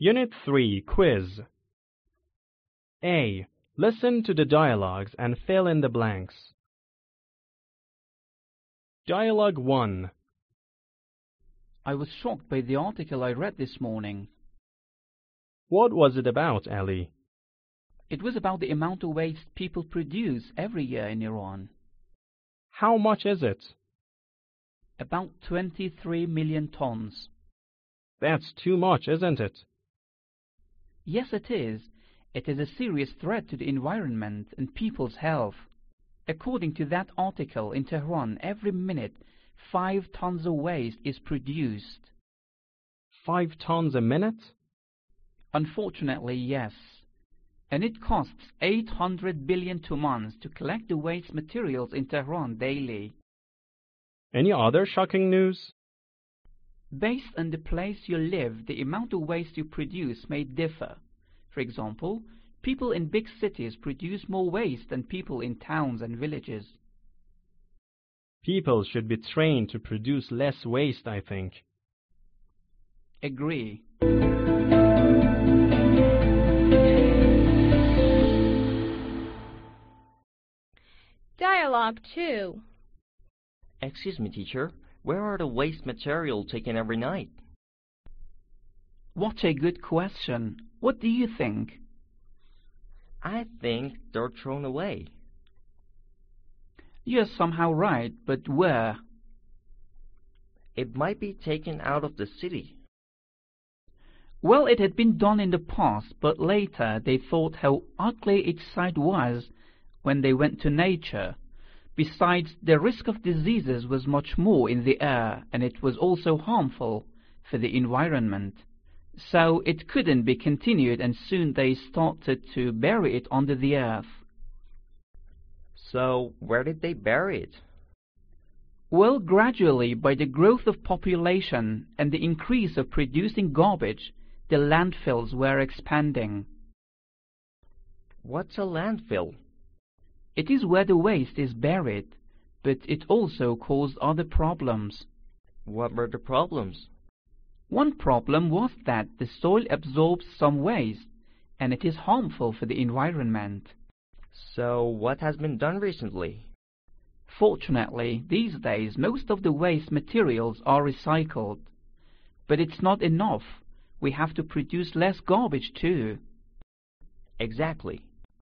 Unit 3 Quiz. A. Listen to the dialogues and fill in the blanks. Dialogue 1. I was shocked by the article I read this morning. What was it about, Ellie? It was about the amount of waste people produce every year in Iran. How much is it? About 23 million tons. That's too much, isn't it? Yes, it is. It is a serious threat to the environment and people's health. According to that article, in Tehran, every minute 5 tons of waste is produced. 5 tons a minute? Unfortunately, yes. And it costs 800 billion tumans to collect the waste materials in Tehran daily. Any other shocking news? Based on the place you live, the amount of waste you produce may differ. For example, people in big cities produce more waste than people in towns and villages. People should be trained to produce less waste, I think. Agree. Dialogue 2. Excuse me, teacher. Where are the waste material taken every night? What a good question. What do you think? I think they're thrown away. You're somehow right, but where? It might be taken out of the city. Well, it had been done in the past, but later they thought how ugly each side was when they went to nature. Besides, the risk of diseases was much more in the air, and it was also harmful for the environment. So it couldn't be continued, and soon they started to bury it under the earth. So, where did they bury it? Well, gradually, by the growth of population and the increase of producing garbage, the landfills were expanding. What's a landfill? It is where the waste is buried, but it also caused other problems. What were the problems? One problem was that the soil absorbs some waste, and it is harmful for the environment. So, what has been done recently? Fortunately, these days most of the waste materials are recycled. But it's not enough. We have to produce less garbage too. Exactly.